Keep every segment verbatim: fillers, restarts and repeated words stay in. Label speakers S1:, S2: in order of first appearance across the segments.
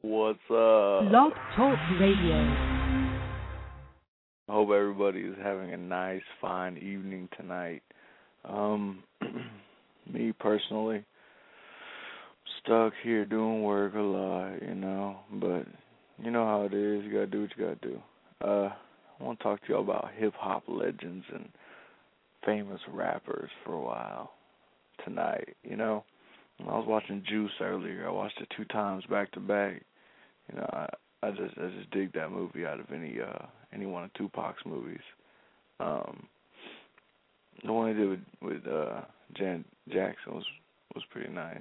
S1: What's up?
S2: Blog Talk Radio.
S1: I hope everybody is having a nice, fine evening tonight. Um, me personally, stuck here doing work a lot, you know, but you know how it is. You gotta do what you gotta do. Uh, I want to talk to y'all about hip-hop legends and famous rappers for a while tonight, you know. When I was watching Juice earlier, I watched it two times back to back. You know, I, I just I just dig that movie out of any uh any one of Tupac's movies. Um, the one he did with with uh, Janet Jackson was was pretty nice.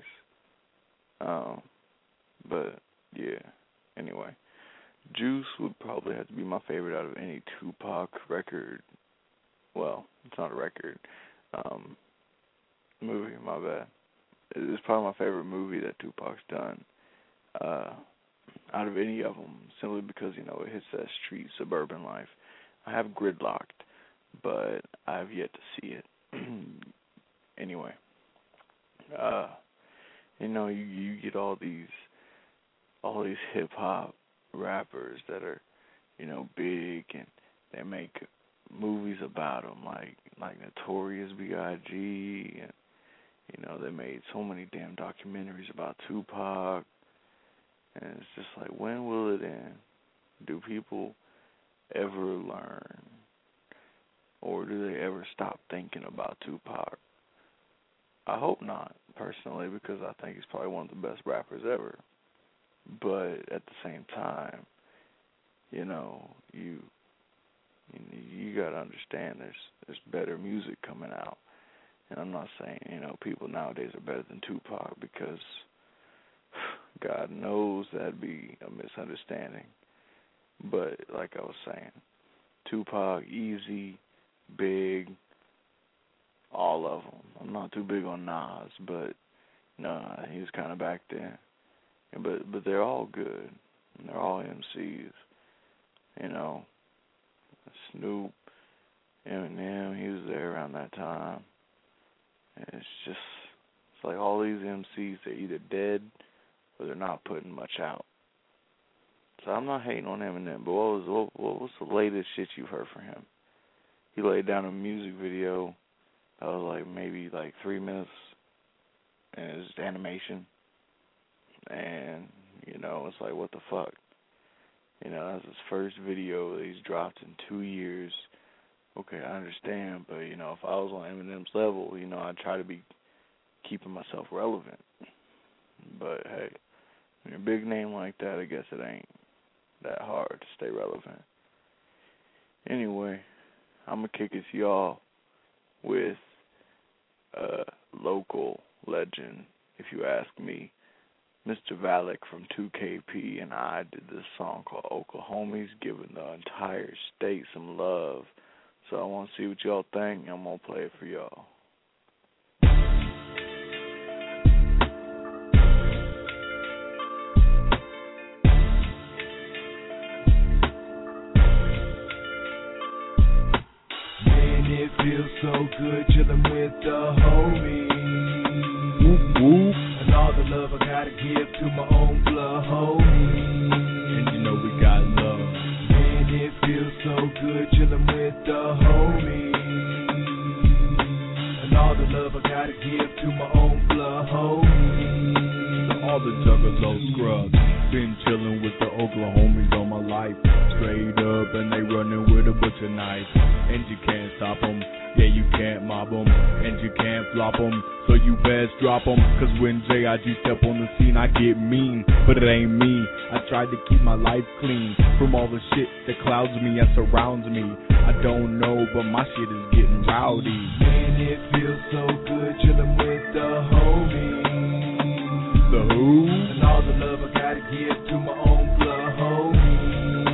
S1: Um, but yeah. Anyway, Juice would probably have to be my favorite out of any Tupac record. Well, it's not a record. Um, movie. My bad. It's probably my favorite movie that Tupac's done. Uh, out of any of them, simply because, you know, it hits that street suburban life. I have Gridlocked, but I have yet to see it. Anyway, uh, you know, you, you get all these, all these hip hop rappers that are, you know, big, and they make movies about them, like like Notorious B I G, and you know, they made so many damn documentaries about Tupac. And it's just like, when will it end? Do people ever learn? Or do they ever stop thinking about Tupac? I hope not, personally, because I think he's probably one of the best rappers ever. But at the same time, you know, you you, you got to understand there's there's better music coming out. And I'm not saying, you know, people nowadays are better than Tupac, because God knows that'd be a misunderstanding. But like I was saying, Tupac, Easy, Big, all of them. I'm not too big on Nas, but no, he was kind of back then. But but they're all good. And they're all M Cs. You know, Snoop, Eminem, he was there around that time. And it's just, it's like all these M Cs, they're either dead or they're not putting much out. So I'm not hating on Eminem, but what was what, what's the latest shit you've heard from him? He laid down a music video that was like maybe like three minutes, and it's animation. And, you know, it's like, what the fuck? You know, that's his first video that he's dropped in two years. Okay, I understand, but, you know, if I was on Eminem's level, you know, I'd try to be keeping myself relevant. But, hey, when you're a big name like that, I guess it ain't that hard to stay relevant. Anyway, I'm going to kick it to y'all with a local legend, if you ask me. Mister Valak from two K P and I did this song called Oklahomies, giving the entire state some love. So I want to see what y'all think, and I'm going to play it for y'all.
S3: Man, it feels so good chilling with the homies. Whoop, whoop. And all the love I gotta give to my own blood homies. And you know we got love. Man, it feels so good chilling with the homies. And all the love I gotta give to my own blood homies. To all the juggalo scrubs, been chilling with the Oklahomies all my life. Straight up and they running with a butcher knife. And you can't stop them, yeah you can't mob them. And you can't flop them, so you best drop them. Cause when J I G step on the scene I get mean. But it ain't me, I tried to keep my life clean from all the shit that clouds me and surrounds me. I don't know, but my shit is getting rowdy. Man, it feels so good chilling with the homies. The who? And all the love I gotta give to my own blood homies.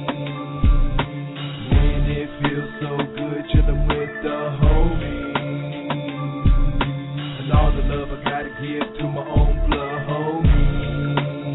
S3: Man, it feels so good chilling with the homies. And all the love I gotta give to my own blood homies.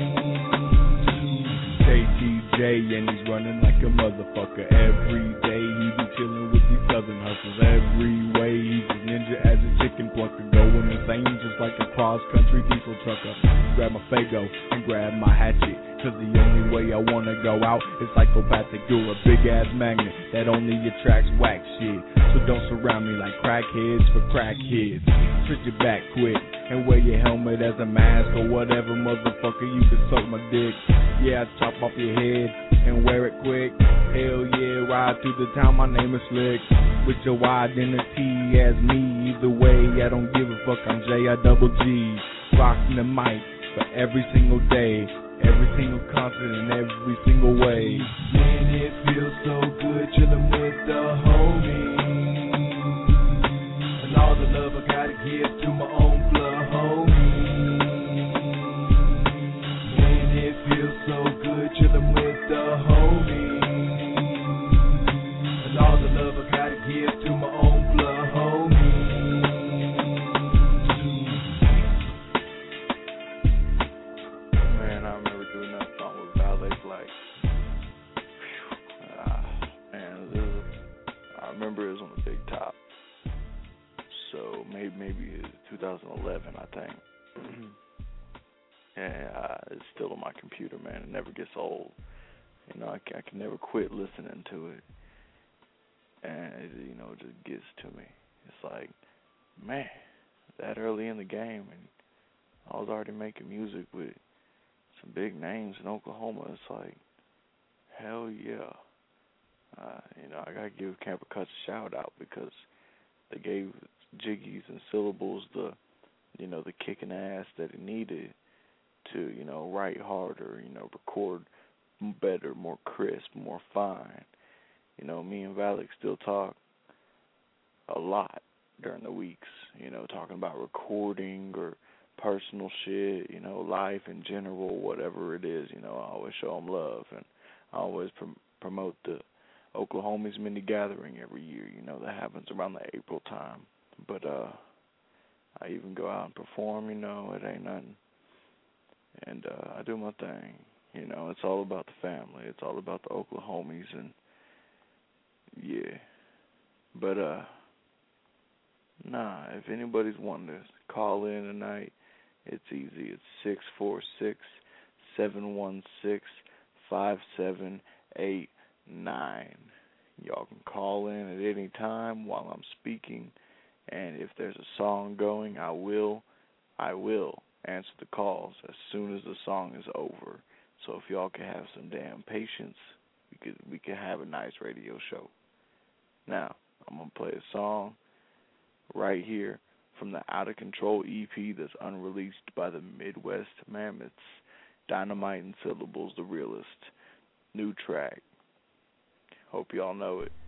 S3: J T J and he's running like a motherfucker. Every day he be chilling with these southern hustlers. Every way he's a ninja as a chicken plucker, going insane just like a cross country diesel trucker. Grab my Fago and grab my hatchet. Cause the only way I wanna go out is psychopathic. You're a big ass magnet that only attracts whack shit. So don't surround me like crackheads for crackheads. Switch your back quick and wear your helmet as a mask or whatever, motherfucker. You can suck my dick. Yeah, I chop off your head and wear it quick. Hell yeah, ride through the town. My name is Slick. With your identity as me, either way, I don't give a fuck. I'm J I double G, rocking the mic for every single day. Every single concert in every single way.
S2: Man, it feels so good chillin' with the homies. And all the love I gotta give to my own blood homies. Man, it feels so good chillin' with the homies. And all the love I gotta give to my own blood homies.
S1: I remember it was on the Big Top, so maybe maybe it was two thousand eleven, I think. And uh, it's still on my computer, man. It never gets old. You know, I, I can never quit listening to it, and it, you know, it just gets to me. It's like, man, that early in the game, and I was already making music with some big names in Oklahoma. It's like, hell yeah. Uh, you know, I gotta give Camper Cuts a shout out because they gave Jiggies and Syllables the, you know, the kicking ass that it needed to, you know, write harder, you know, record better, more crisp, more fine. You know, me and Valek still talk a lot during the weeks, you know, talking about recording or personal shit, you know, life in general, whatever it is. You know, I always show them love, and I always prom- promote the Oklahomies mini gathering every year, you know, that happens around the April time. But uh, I even go out and perform, you know, it ain't nothing. And uh, I do my thing, you know, it's all about the family. It's all about the Oklahomies, and yeah. But, uh, nah, if anybody's wanting to call in tonight, it's easy. It's six four six, seven one six, five seven eight nine. Y'all can call in at any time while I'm speaking, and if there's a song going, I will, I will answer the calls as soon as the song is over. So if y'all can have some damn patience, we could we could have a nice radio show. Now, I'm gonna play a song right here from the Out of Control E P that's unreleased by the Midwest Mammoths, Dynamite and Syllables, The Realist. New track. Hope y'all know it.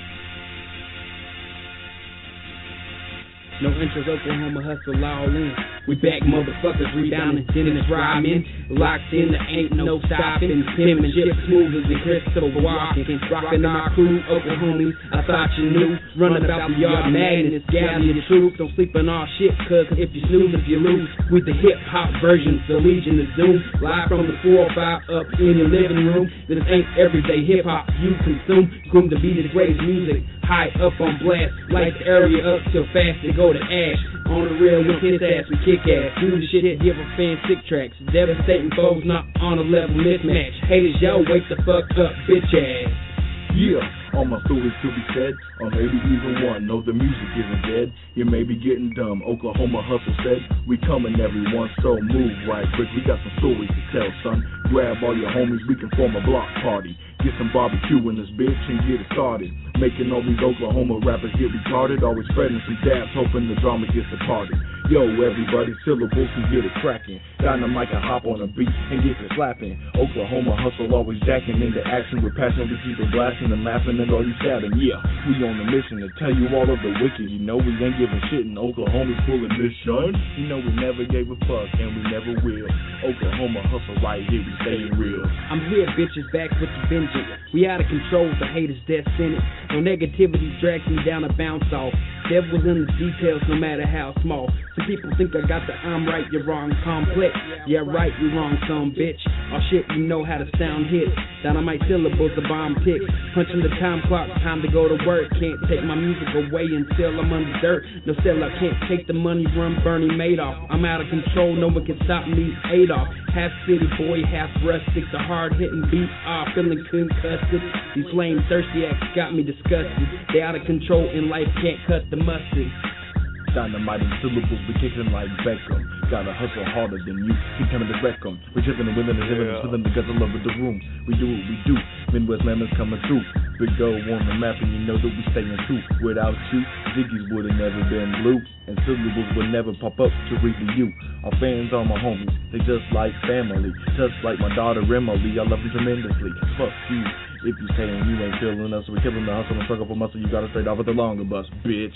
S4: No interest, Oklahoma hustle all in. We back, motherfuckers, rebounding, Dennis rhyming. Locked in, there ain't no stopping. Penmanship smooth as the Christopher walking. Rocking our crew, Oklahomies, I thought you knew. Running about the yard, madness, gather your troops. Don't sleep on our shit, cause if you snooze, if you lose. With the hip-hop version, the Legion of Doom. Live from the four oh five up in your living room. This ain't everyday hip-hop you consume. Groomed to be the greatest music. High up on blast, light the area up till fast to go to ash. On the real with his ass, we kick ass. Do the shit, give a fan sick tracks. Devastating foes, not on a level mismatch. Haters, yo, wake the fuck up, bitch ass.
S3: Yeah, all my stories to be said, or maybe even one. No, the music isn't dead. You may be getting dumb. Oklahoma hustle said, we coming everyone, so move right quick. We got some stories to tell, son. Grab all your homies, we can form a block party. Get some barbecue in this bitch and get it started. Making all these Oklahoma rappers get retarded. Always spreading some dabs, hoping the drama gets departed. Yo, everybody, Syllables can get it cracking. Dynamite can hop on a beat and get it slapping. Oklahoma hustle always jacking into action with passion. We keep it blasting and laughing and all you shouting. Yeah, we on a mission to tell you all of the wicked. You know we ain't giving shit and Oklahoma's full of mission. You know we never gave a fuck and we never will. Oklahoma hustle right here, we staying real.
S4: I'm here, bitches, back with the vengeance. We out of control, the haters death sentence. No negativity drags me down a bounce off. devil's in the details, no matter how small. Some people think I got the I'm right, you're wrong complex. Yeah, right, you're wrong, some bitch. Oh shit, you know how to sound hit. Dynamite syllables, the bomb ticks. Punching the time clock, time to go to work. Can't take my music away until I'm under dirt. No sellout, can't take the money, run Bernie Madoff. I'm out of control, no one can stop me, Adolf. Half city boy, half rustic, the hard hitting beat off, feeling concussed. These flame thirsty acts got me disgusted. They out of control and life can't cut the mustard.
S3: Dynamite and syllables, we kicking like Beckham. Gotta hustle harder than you, keep coming to wreck 'em. We're chipping and willing and living,
S1: Yeah.
S3: filling the guts all over the room. We do what we do, Midwest Lemons coming through. Big go on the map and you know that we staying true. Without you, Ziggy's would've never been blue. And syllables would never pop up to read to you. Our fans are my homies, they just like family. Just like my daughter Emily, I love you tremendously. Fuck you, if you saying you ain't feeling us. We killing the hustle and struggle for muscle, you gotta straight off with the longer bus, bitch.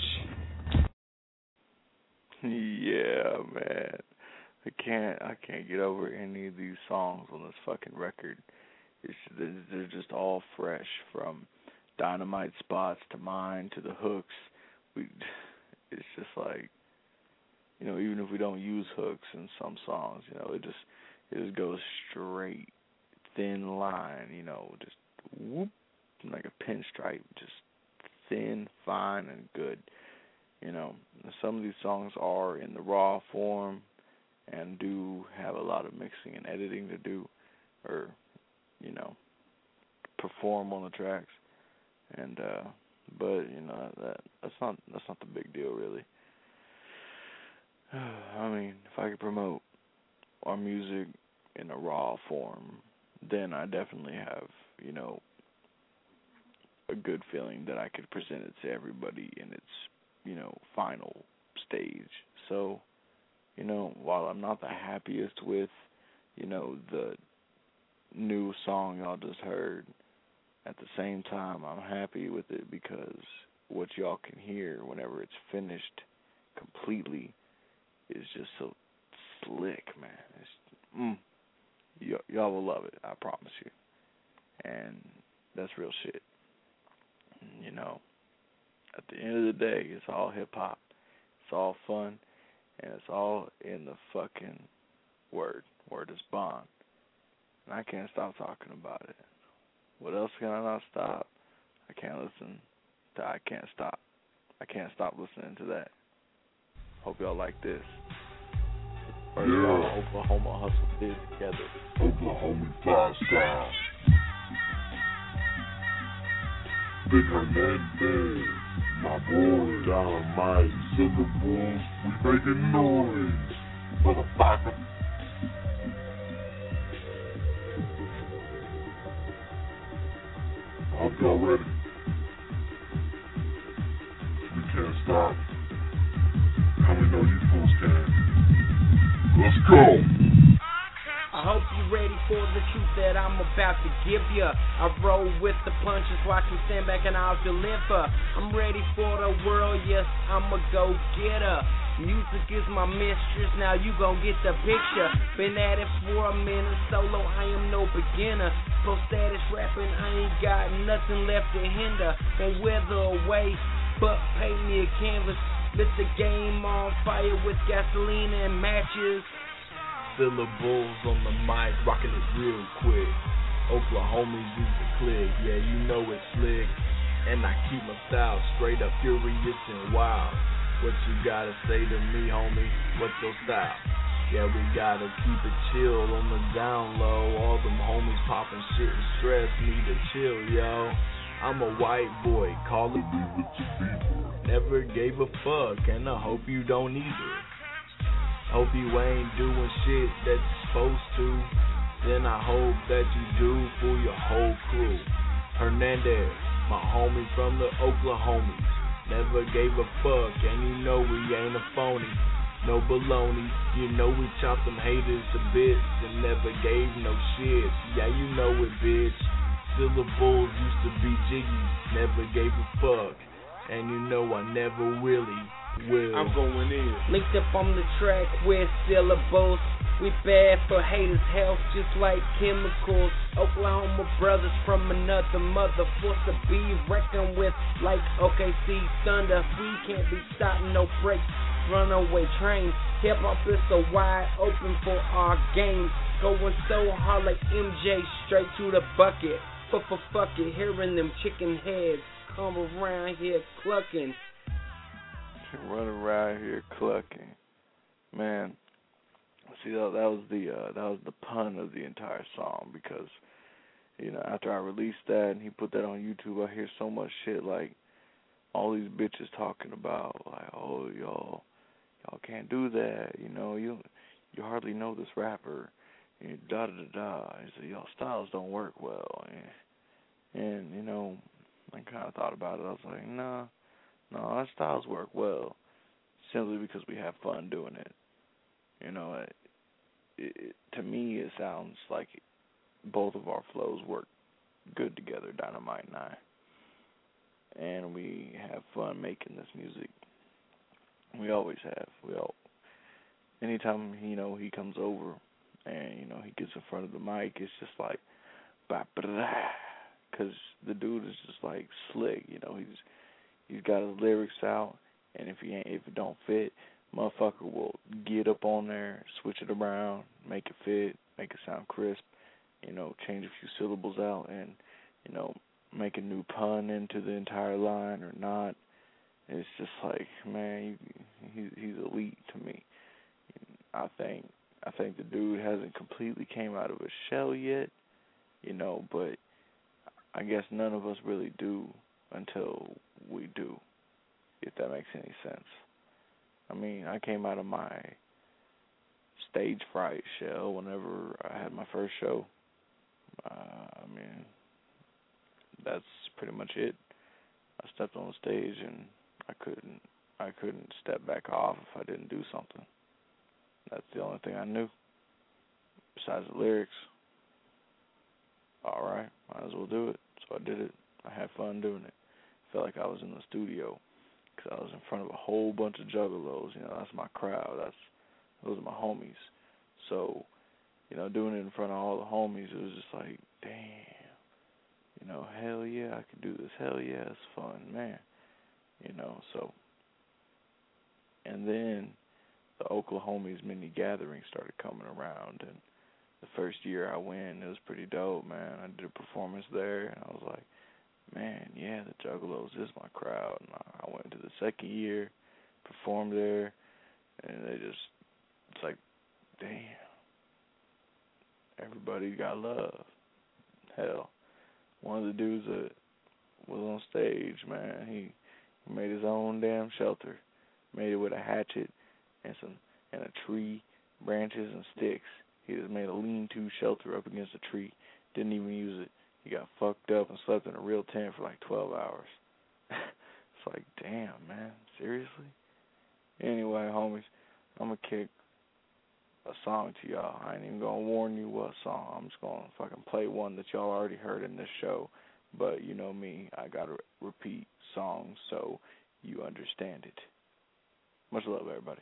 S1: Yeah, man. I can't. I can't get over any of these songs on this fucking record. It's they're just all fresh, from Dynamite spots to mine to the hooks. We. It's just like, you know, even if we don't use hooks in some songs, you know, it just it just goes straight, thin line, you know, just whoop, like a pinstripe, just thin, fine, and good. You know, some of these songs are in the raw form and do have a lot of mixing and editing to do, or, you know, perform on the tracks. And uh, but you know that that's not that's not the big deal really. I mean, if I could promote our music in a raw form, then I definitely have, you know, a good feeling that I could present it to everybody in its, you know, final stage. So, you know, while I'm not the happiest with, you know, the new song y'all just heard, at the same time I'm happy with it because what y'all can hear whenever it's finished completely is just so slick, man. It's, mm, y- y'all will love it, I promise you. And that's real shit. You know, at the end of the day, it's all hip-hop. It's all fun. And it's all in the fucking word. Word is bond. And I can't stop talking about it. What else can I not stop? I can't listen to I Can't Stop. I can't stop listening to that. Hope y'all like this. First
S5: Yeah.
S1: song Oklahoma Hustle did together.
S5: Oklahoma five star. Big Hernandez, my boy, Dynamite, syllables, we making noise, motherfucker. I hope y'all ready. We can't stop. How we know you fools can. Let's go.
S6: I hope you're ready for the truth that I'm about to give ya. I roll with the punches, watch me stand back and I'll deliver. I'm ready for the world, yes, I'm a go-getter. Music is my mistress, now you gon' get the picture. Been at it for a minute, solo, I am no beginner. Pro status rapping, I ain't got nothing left to hinder. Won't weather away, but paint me a canvas. Lit the game on fire with gasoline and matches.
S3: Syllables on the mic, rocking it real quick. Oklahoma's use the click, yeah, you know it's slick. And I keep my style straight up furious and wild. What you gotta say to me, homie? What's your style? Yeah, we gotta keep it chill on the down low. All them homies popping shit and stress, need to chill, yo. I'm a white boy, call it never gave a fuck, and I hope you don't either. Hope you ain't doing shit that you're supposed to. Then I hope that you do for your whole crew. Hernandez, my homie from the Oklahomies. Never gave a fuck, and you know we ain't a phony. No baloney, you know we chop them haters to bits and never gave no shit. Yeah, you know it, bitch. Syllables used to be jiggy, never gave a fuck. And you know I never really Well,
S6: I'm going in. Linked up on the track with syllables. We bad for haters' health, just like chemicals. Oklahoma brothers from another mother, force to be reckoned with, like O K C Thunder. We can't be stopped, no brakes. Runaway train. Hip hop is so wide open for our game. Going so hard like M J, straight to the bucket. Fuck for fuck it, hearing them chicken heads come around here clucking.
S1: Run around here clucking, man. See, that, that was the uh, that was the pun of the entire song, because you know, after I released that and he put that on YouTube, I hear so much shit like all these bitches talking about like, oh y'all, y'all can't do that, you know, you you hardly know this rapper, and da da da da. He said, y'all styles don't work well, and, and you know, I kind of thought about it. I was like, nah. No, our styles work well, simply because we have fun doing it. You know, it, it, to me, it sounds like both of our flows work good together, Dynamite and I. And we have fun making this music. We always have. We all. Anytime, you know, he comes over and, you know, he gets in front of the mic, it's just like, because the dude is just like slick. You know, he's He's got his lyrics out, and if he ain't, if it don't fit, motherfucker will get up on there, switch it around, make it fit, make it sound crisp, you know, change a few syllables out, and, you know, make a new pun into the entire line or not. It's just like, man, he, he's elite to me. I think I think the dude hasn't completely came out of his shell yet, you know, but I guess none of us really do until we do, if that makes any sense. I mean, I came out of my stage fright shell whenever I had my first show. Uh, I mean, that's pretty much it. I stepped on the stage and I couldn't, I couldn't step back off if I didn't do something. That's the only thing I knew. Besides the lyrics, all right, might as well do it. So I did it. I had fun doing it. Felt like I was in the studio because I was in front of a whole bunch of juggalos. You know, that's my crowd. That's those are my homies. So, you know, doing it in front of all the homies, it was just like, damn. You know, hell yeah, I could do this. Hell yeah, it's fun, man. You know, so. And then the Oklahomies mini gathering started coming around, and the first year I went, it was pretty dope, man. I did a performance there, and I was like, man, yeah, the Juggalos is my crowd. And I went to the second year, performed there, and they just, it's like, damn, everybody got love. Hell, one of the dudes that was on stage, man, he made his own damn shelter, made it with a hatchet and some and a tree, branches and sticks. He just made a lean-to shelter up against a tree, didn't even use it. He got fucked up and slept in a real tent for like twelve hours. It's like, damn, man, seriously? Anyway, homies, I'm going to kick a song to y'all. I ain't even going to warn you what song. I'm just going to fucking play one that y'all already heard in this show. But you know me, I got to repeat songs so you understand it. Much love, everybody.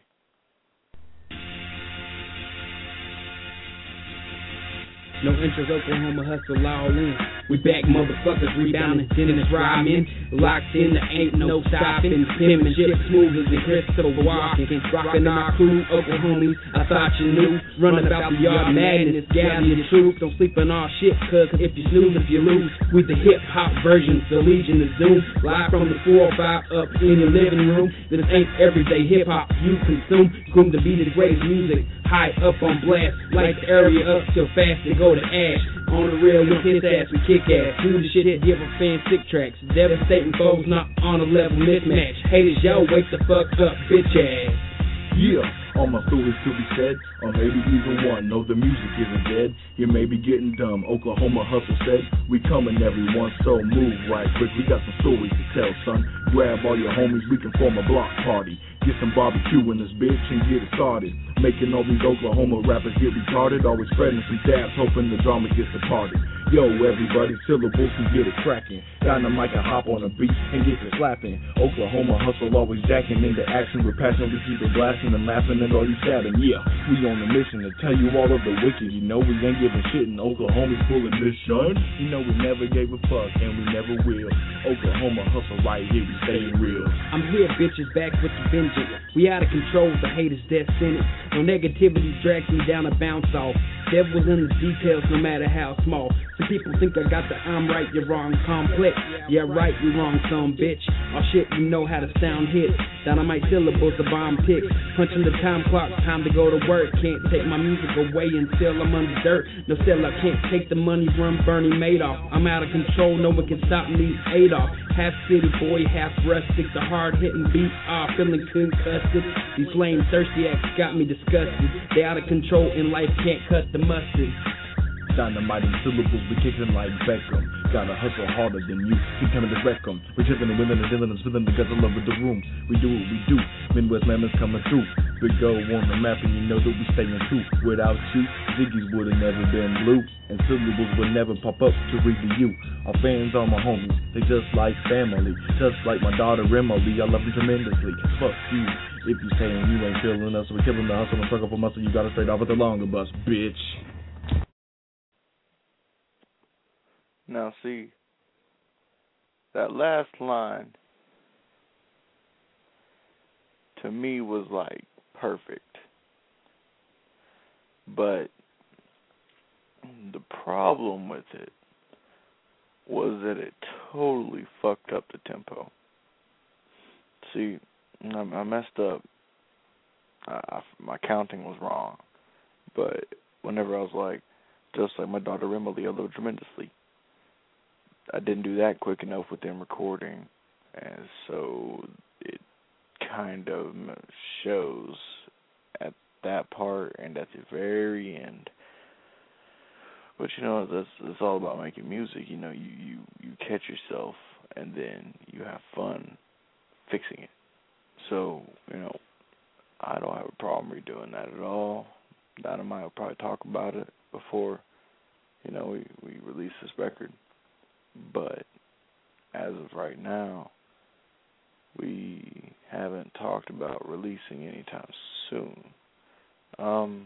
S4: No interest, Oklahoma hustle all in. We back, motherfuckers, rebounding, Dennis rhyming. Locked in, there ain't no stopping. Penmanship smooth as the crystal walking. Rocking our crew, Oklahomies, I thought you knew. Running about the yard, madness, gather your troops. Don't sleep on our shit, cause if you snooze, if you lose. We the hip-hop version, the Legion of Zoom. Live from the four oh five up in your living room. This ain't everyday hip-hop you consume. Groomed to be the greatest music, high up on blast. Light the area up till fast to go to ash. On the real, we hit ass, we kick ass. Do the shit, give a fan sick tracks. Devastating foes, not on a level mismatch. Haters, y'all wake the fuck up, bitch ass.
S3: Yeah, all my stories to be said, or maybe even one. No, the music isn't dead. You may be getting dumb. Oklahoma hustle said, we coming everyone, so move right quick. We got some stories to tell, son. Grab all your homies, we can form a block party. Get some barbecue in this bitch and get it started. Making all these Oklahoma rappers get retarded. Always spreading some dabs, hoping the drama gets departed. Yo, everybody, syllables can get it cracking. Dynamite can hop on a beat and get to slapping. Oklahoma hustle always jacking into action with passion. We keep it blasting and laughing and all you shouting. Yeah, we on a mission to tell you all of the wicked. You know we ain't giving shit in Oklahoma's full of mission. You know we never gave a fuck and we never will. Oklahoma hustle right here, we staying real.
S4: I'm here, bitches, back with the vengeance. We out of control, the haters death sentence. No negativity drags me down a bounce off. Devil's in the details, no matter how small. Some people think I got the I'm right, you're wrong complex. Yeah, right, you wrong, some bitch. Oh shit, you know how to sound hit. Dynamite syllables, the bomb ticks. Punching the time clock, time to go to work. Can't take my music away until I'm under dirt. No still I can't take the money, run Bernie Madoff. I'm out of control, no one can stop me, Adolf. Half city boy, half rustic, the hard hitting beat, ah, feeling concussed. These flame thirsty acts got me disgusted. They out of control and life can't cut the mustard.
S3: Dynamite and syllables, we kicking like Beckham. Gotta hustle harder than you, keep coming to wreck 'em. We're chipping and willing and dealing and spilling the guts all over the room. We do what we do, Midwest Lemons coming through. Big go on the map and you know that we staying true. Without you, Ziggy's would've never been blue. And syllables would never pop up to read to you. Our fans are my homies, they just like family. Just like my daughter Emily, I love you tremendously. Fuck you, if you saying you ain't feeling us. We killing the hustle and struggle for muscle, you gotta straight off with the longer bus, bitch.
S1: Now see, that last line to me was like perfect. But the problem with it was that it totally fucked up the tempo. See, I, I messed up. I, I, my counting was wrong. But whenever I was like, just like my daughter Emily, I love her tremendously, I didn't do that quick enough with them recording, and so it kind of shows at that part and at the very end. But you know, that's it's all about making music. You know, you, you, you catch yourself and then you have fun fixing it. So, you know, I don't have a problem redoing that at all. Dynamite will probably talk about it before, you know, we, we release this record. But as of right now, we haven't talked about releasing anytime soon. Um,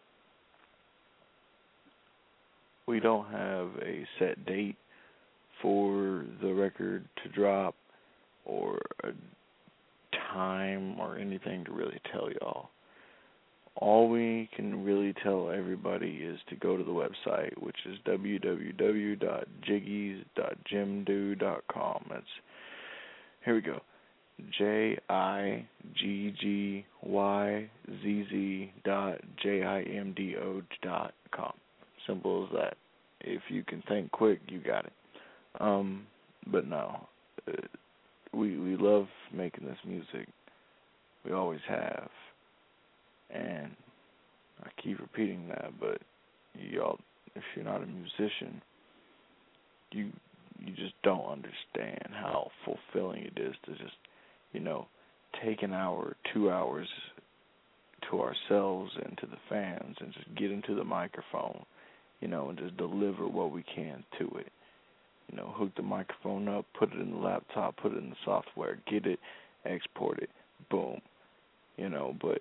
S1: we don't have a set date for the record to drop or a time or anything to really tell y'all. All we can really tell everybody is to go to the website, which is w w w dot jiggies dot jimdo dot com. That's, here we go, J I G G Y Z Z dot J I M D O dot com. Simple as that. If you can think quick, you got it. Um, but no, uh, we we love making this music. We always have. And I keep repeating that, but y'all, if you're not a musician, you you just don't understand how fulfilling it is to just, you know, take an hour, two hours to ourselves and to the fans and just get into the microphone, you know, and just deliver what we can to it. You know, hook the microphone up, put it in the laptop, put it in the software, get it, export it, boom. You know, but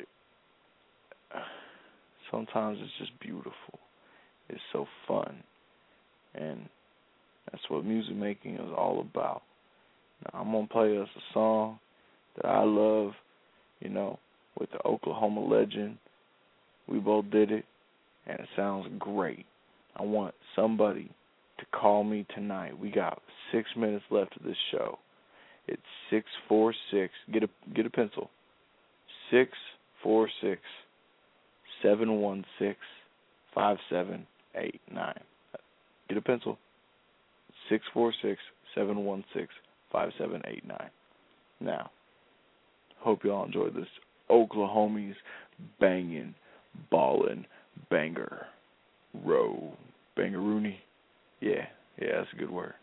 S1: sometimes it's just beautiful. It's so fun. And that's what music making is all about. Now, I'm going to play us a song that I love, you know, with the Oklahoma legend. We both did it, and it sounds great. I want somebody to call me tonight. We got six minutes left of this show. It's six four six, get a, get a pencil, six four six, seven one six, five seven eight nine. Get a pencil. six four six, seven one six, five seven eight nine. Now, hope y'all enjoyed this Oklahomies banging, ballin', banger, row, bangaroony. Yeah, yeah, that's a good word.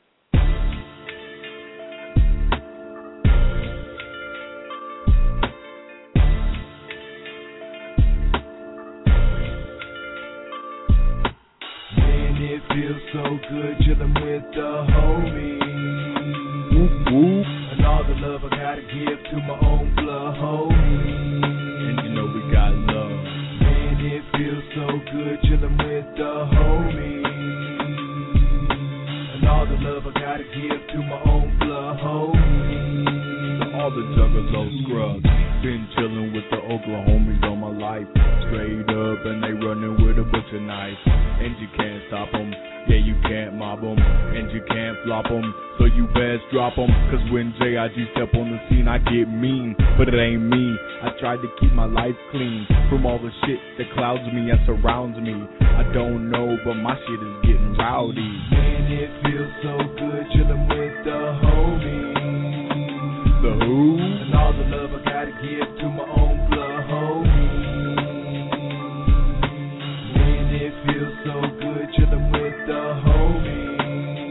S2: It feels feels so good chillin' with the homies.
S3: Whoop, whoop.
S2: And all the love I gotta give to my own blood homies.
S3: And you know we got love.
S2: Man, it feels so good chillin' with the homies. And all the love I gotta give to my own blood homies.
S3: All the juggalo scrubs, been chillin' with the Oklahomies all my life. Straight up and they running with a butcher knife. And you can't stop them, yeah you can't mob them. And you can't flop them, so you best drop them. Cause when J I G step on the scene I get mean, but it ain't me. I tried to keep my life clean from all the shit that clouds me and surrounds me. I don't know, but my shit is getting rowdy.
S2: Man, it feels so good chillin' with the homies.
S3: The who?
S2: And all the love I gotta give to my own blood homies. Man, it feels so good chillin' with the homies.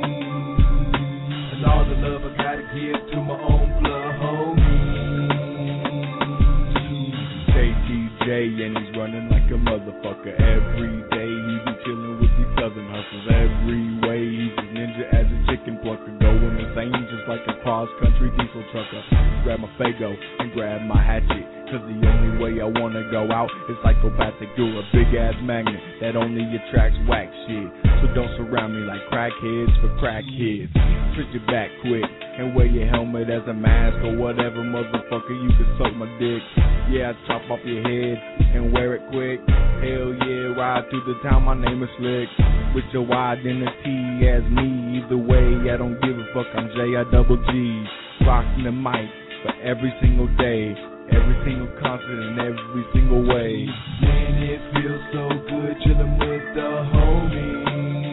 S2: And all the love I gotta give to my own blood homies.
S3: J T J and he's running like a motherfucker. Every day he be chillin' with these southern hustlers. Every way he's a ninja as a chicken plucker. Going insane just like a cross-country diesel trucker. Grab my Fago and grab my hatchet, cause the only way I wanna go out is psychopathic. Do a big-ass magnet that only attracts whack shit. So don't surround me like crackheads for crackheads. Switch your back quick and wear your helmet as a mask or whatever, motherfucker, you can suck my dick. Yeah, I chop off your head and wear it quick. Hell yeah, ride through the town, my name is Slick. With your identity as me, either way, I don't give a fuck, I'm J I double G. Rocking the mic for every single day, every single concert and every single way.
S2: Man, it feels so good chillin' with the homies.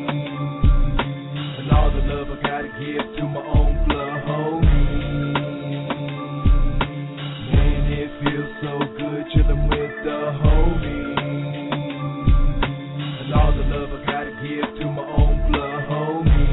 S2: And all the love I gotta give to my own blood homies. Man, it feels so good chillin' with the homies. And all the love I gotta give to my own blood homies.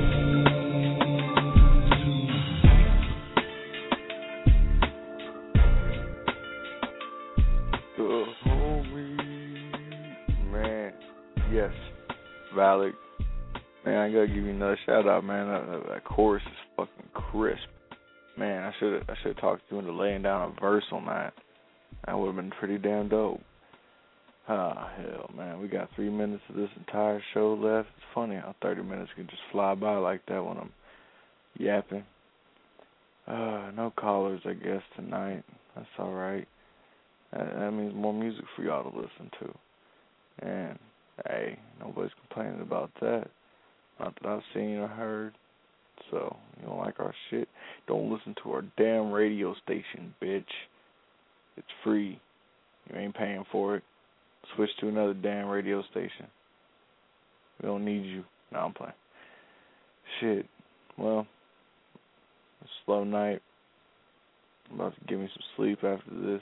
S1: The homie, man, yes, valid. Man, I gotta give you another shout out, man. That, that chorus is fucking crisp, man. I should I should have talked to you into laying down a verse on that. That would have been pretty damn dope. Ah, hell, man, we got three minutes of this entire show left. It's funny how thirty minutes can just fly by like that when I'm yapping. Uh, no callers, I guess, tonight. That's all right. That means more music for y'all to listen to. And, hey, nobody's complaining about that. Not that I've seen or heard. So, you don't like our shit? Don't listen to our damn radio station, bitch. It's free. You ain't paying for it. Switch to another damn radio station. We don't need you. No, I'm playing. Shit. Well, it's a slow night. I'm about to give me some sleep after this.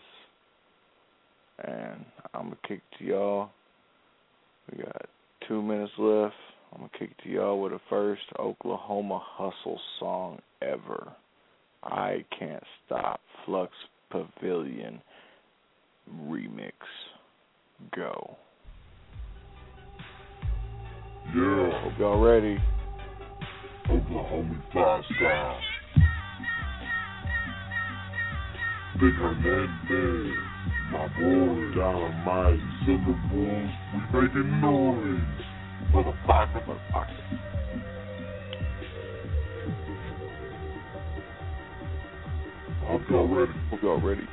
S1: And I'm going to kick it to y'all. We got two minutes left. I'm going to kick it to y'all with the first Oklahoma Hustle song ever. I Can't Stop, Flux Pavilion remix. Go.
S5: Yeah.
S1: Hope y'all ready.
S5: Oklahoma five star. Big Hernandez. My boy, Dynamite, Syllables, we making noise. Motherfucker, motherfucker. Hope y'all ready.
S1: Hope y'all ready.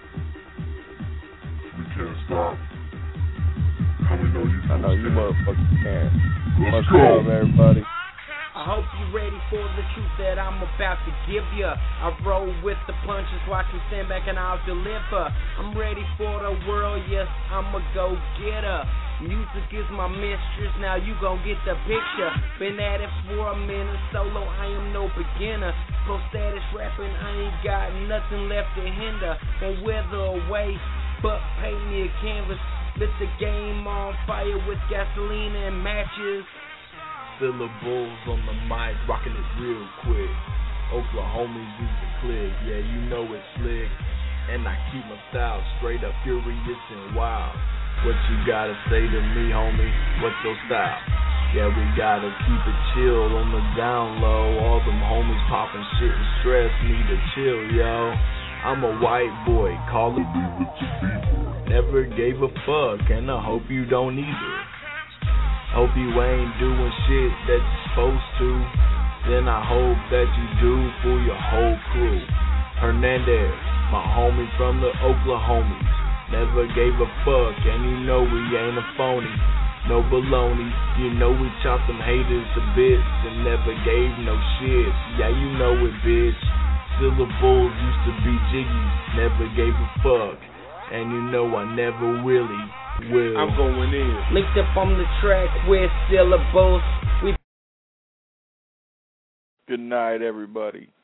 S5: We can't stop. How we know you
S1: I know you motherfuckers can.
S5: Let's
S1: Much
S5: go.
S1: love, everybody.
S6: I hope you ready for the truth that I'm about to give ya. I roll with the punches, watch me stand back and I'll deliver. I'm ready for the world, yes, I'm a go-getter. Music is my mistress, now you gon' get the picture. Been at it for a minute, solo, I am no beginner. Pro status rapping, I ain't got nothing left to hinder. Won't wither away, but paint me a canvas. Lit the game on fire with gasoline and matches.
S7: Syllables on the mic, rocking it real quick. Oklahoma use the click, yeah, you know it's slick. And I keep my style straight up furious and wild. What you gotta say to me, homie? What's your style? Yeah, we gotta keep it chill on the down low. All them homies popping shit and stress, need to chill, yo. I'm a white boy, call it never gave a fuck, and I hope you don't either. Hope you ain't doing shit that you're supposed to. Then I hope that you do for your whole crew. Hernandez, my homie from the Oklahomies. Never gave a fuck, and you know we ain't a phony. No baloney, you know we chopped them haters to bits and never gave no shit. Yeah, you know it, bitch. Syllables used to be jiggy, never gave a fuck, and you know I never really will.
S3: I'm going in.
S6: Linked up on the track with syllables. We
S1: Good night, everybody.